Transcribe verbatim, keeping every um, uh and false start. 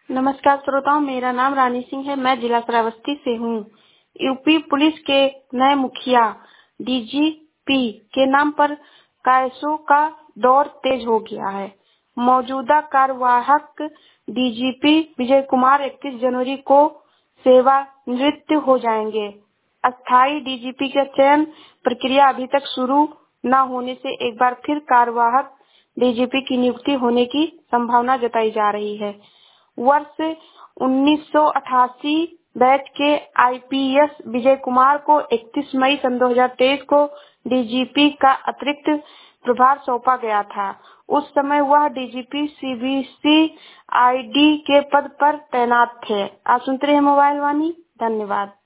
नमस्कार श्रोताओं, मेरा नाम रानी सिंह है। मैं जिला श्रावस्ती से हूँ। यूपी पुलिस के नए मुखिया डीजीपी के नाम पर कायसों का दौर तेज हो गया है। मौजूदा कार्यवाहक डीजीपी विजय कुमार इकतीस जनवरी को सेवानिवृत्त हो जाएंगे। अस्थायी डीजीपी का चयन प्रक्रिया अभी तक शुरू न होने से एक बार फिर कार्यवाहक डीजीपी की नियुक्ति होने की संभावना जताई जा रही है। वर्ष उन्नीस सौ अठासी बैच के आईपीएस विजय कुमार को इकतीस मई सन दो हज़ार तेईस को डीजीपी का अतिरिक्त प्रभार सौंपा गया था। उस समय वह डीजीपी सीबीसी आईडी के पद पर तैनात थे। आप सुनते रहिए मोबाइल वाणी। धन्यवाद।